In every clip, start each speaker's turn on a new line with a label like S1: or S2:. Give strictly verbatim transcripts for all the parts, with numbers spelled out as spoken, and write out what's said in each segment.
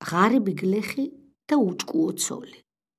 S1: ღარიბი გლეხი და უჭკუო ცოლი.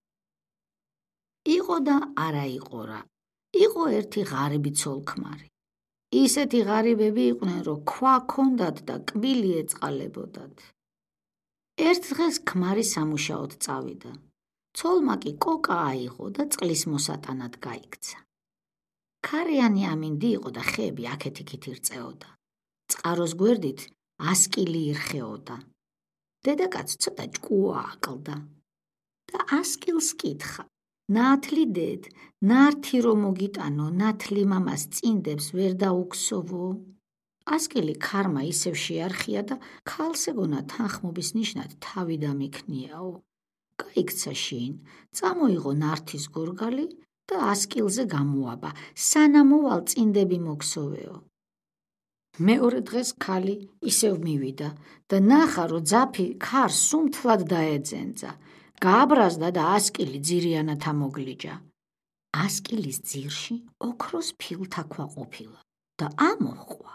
S1: იყო და არა იყო რა. იყო ერთი ღარიბი ცოლ-ქმარი. ისეთი ღარიბები იყვნენ, რომ ქვა ჰქონდათ და კბილი ეწყალებოდათ. ერთ დღეს ქმარი სამუშაოდ წავიდა. ცოლმა კი კოკა აიღო და წყლის მოსატანად გაიქცა. ქარიანი ამინდი იყო და ხეები აქეთ-იქით ირწეოდა. წყაროს გვერდით ასკილი ირხეოდა. დედაკაც ცოტა ჭკუო აკლდა და ასკილს კითხა: ნათლი დედ, ნართი რომ მოგიტანო, ნათლი მამას წინდებს ვერ დაუქსოვო? ასკილი ქარმა ისევ შეარხია და ქალს ეგონა თანხმობის ნიშნად თავი დამიქნიაო. გაიქცა შინ, წამოიღო ნართის გორგალი და ასკილზე გამოაბა, სანამ მოვალ წინდები მოგსოვეო. მეორე დღეს ქალი ისევ მივიდა და ნახა, რომ ძაფი ქარს სუმთლად დაეძენძა. გააბრაზდა და ასკილი ძირიანად ამოგლიჯა. ასკილის ძირში ოქროს ფილთაქვა ყოფილა და ამოჰყვა.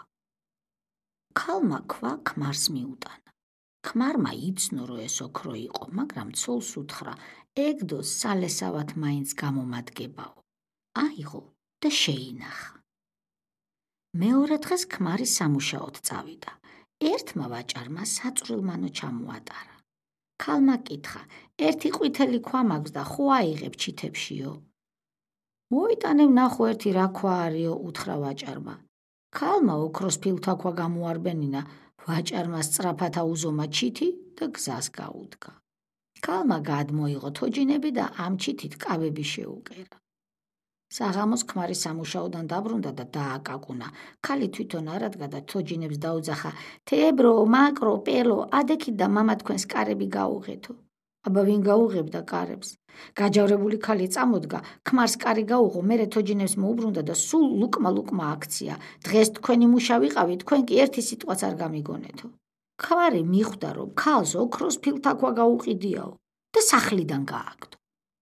S1: ქალმა ქვა ქმარს მიუტანა. ქმარმა იცნო, რომ ეს ოქრო იყო, მაგრამ ცოლს უთხრა: ეგდო სალესავად მაინც გამომადგებაო. აიღო და შეინახა. მეორე დღეს ქმარი სამუშაოდ წავიდა. ერთმა ვაჭარმა საწვრილმანო ჩამოატარა. ქალმა კითხა: ერთი ყვითელი ქვა მაქვს და ხო აიღებ ჩითებშიო? მოიტანე ვნახო ერთი რა ქვა არისო, უთხრა ვაჭარმა. ქალმა ოქროს ფილთაქვა გამოარბენინა, ვაჭარმა სწრაფად აუზომა ჩითი და გზას გაუდგა. ქალმა გადმოიღო თოჯინები და ამ ჩითით კავები შეუკერა. საღამოს ქმარი სამუშაოდან დაბრუნდა და დააკაკუნა. ქალი თვითონ არ ადგა და თოჯინებს დაუძახა: თებრო, მაკრო, პელო, ადექით და მამა თქვენს კარები გაუღეთო. აბა ვინ გაუღებდა კარებს? გაჯავრებული ქალი წამოდგა, ქმარს კარი გაუღო, მერე თოჯინებს მოუბრუნდა და სულ ლუკმა-ლუკმა აქცია. დღეს თქვენი მუშა ვიყავი, თქვენ კი ერთი სიტყვაც არ გამიგონეთო. ქმარი მიხვდა, რომ ქალს ოქროს ფილთაქვა გაუყიდიაო და სახლიდან გააგდო.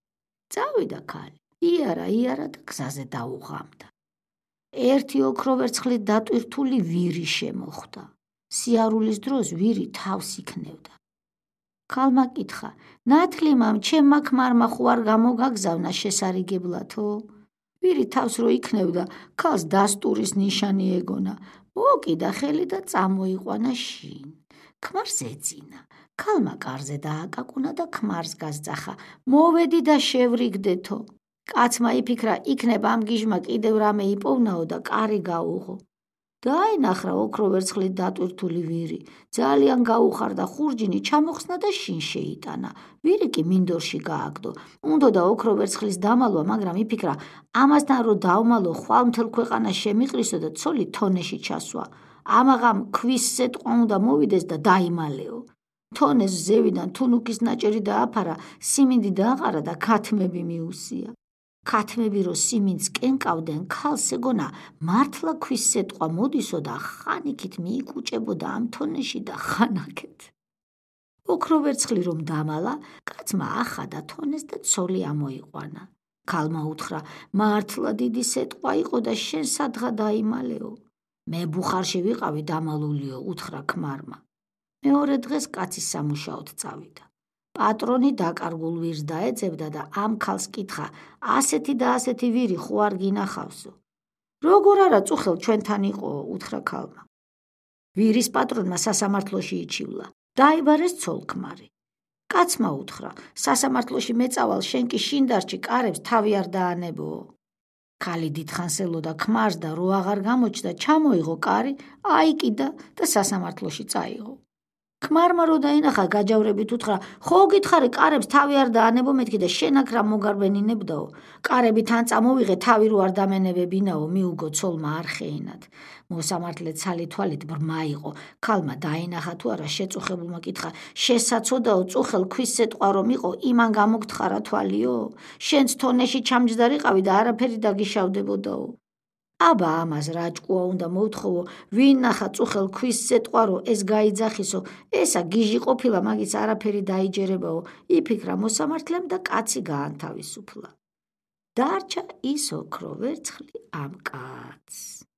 S1: წავიდა ქალი, იარა იარა და გზაზე დაუღამდა. ერთი ოქროვერცხლით დატვირთული ვირი შემოხვდა. სიარულის დროს ვირი თავს იქნევდა. ქალმა კითხა: ნათლი მამ, ჩემმა ქმარმა ხო არ გამოგაგზავნა შესარიგებლათო? ვირი თავს რო იქნევდა, ქალს დასტურის ნიშანი ეგონა. მოკიდა ხელი და წამოიყვანა შინ. ქმარს ეძინა. ქალმა კარზე დააკაკუნა და ქმარს გასძახა: მოვედი და შევრიგდეთო. კაცმა იფიქრა, იქნებ ამ გიჟმა კიდევ რამე იპოვნაო და კარი გაუღო. დაინახრა ოქროვერცხლით დატვირთული ვირი. ძალიან გაუხარდა, ხურჯინი ჩამოხსნა და შინ შეიტანა. ვირი კი მინდორში გააგდო. უნდოდა ოქროვერცხლის დამალვა, მაგრამ იფიქრა, ამასთან რო დავმალო, ხვალ მთელ ქვეყანას შემიყრისო და ცოლი თონეში ჩასვა. ამაღამ ქვის სეტყვა უნდა მოვიდეს და დაიმალეო. თონეს ზევიდან თუნუქის ნაჭერი დააფარა, სიმინდი დააყარა და ქათმები მიუსია. ქათმები რო სიმინდს კენკავდნენ, ქალს ეგონა მართლა ქვის სეტყვა მოდისო და ხანიქით მიიკუჭებოდა ამ თონეში და ხანაკეთ. ოქროვერცხლი რომ დამალა, კაცმა ახადა თონეს და ცოლი ამოიყვანა. ქალმა უთხრა: მართლა დიდი სეტყვა იყო და შენ სადღა დაიმალეო. მე ბუხარში ვიყავი დამალულიო, უთხრა ქმარმა. მეორე დღეს კაცი სამუშაოდ წავიდა. პატრონი დაკარგულ ვირს დაეძებდა და ამ ქალს კითხა: ასეთი და ასეთი ვირი ხო არ გინახავსო? როგორ არა, წუხელ ჩვენთან იყო, უთხრა ქალმა. ვირის პატრონმა სასამართლოში იჩივლა. დაიბარეს ცოლ-ქმარი. კაცმა უთხრა: სასამართლოში მეწავალ, შენ კი შინ დარჩი, კარებს თავი არ დაანებოო. ქალი დიდხანს ელოდა ქმარს და რო აღარ გამოჩნდა, ჩამოიღო კარი, აიკიდა და სასამართლოში წაიღო. ქმარმა რო დაინახა, გაჯავრებით უთხრა: ხო გითხარი, კარებს თავი არ დაანებო, მეთქი და შენ აქ რა მოგარბენინებდაო? კარები თან წამოვიღე, თავი რო არ დამენებებინაო, მიუგო ცოლმა არ ხეინად. მოსამართლე ცალი თვალით ბრმა იყო. ქალმა დაინახა თუ არა, შეწუხებულმა კითხა: შესაცოდაო, წუხელ ქვის სეტყვა რომ იყო, იმან გამოგთხარა თვალიო? შენც თონეში ჩამჯდარიყავი და არაფერი დაგიშავდებოდაო. აბა ამას რა ჭკუა უნდა მოვთხოვო, ვინ ნახა წუხელ ქვის სეტყვა რომ ეს გაიძახისო, ესა გიჟი ყოფილა, მაგის არაფერი დაიჯერებაო, იფიქრა მოსამართლემ და კაცი გაანთავისუფლა. დარჩა ის ოქროვერცხლი ამ კაცს.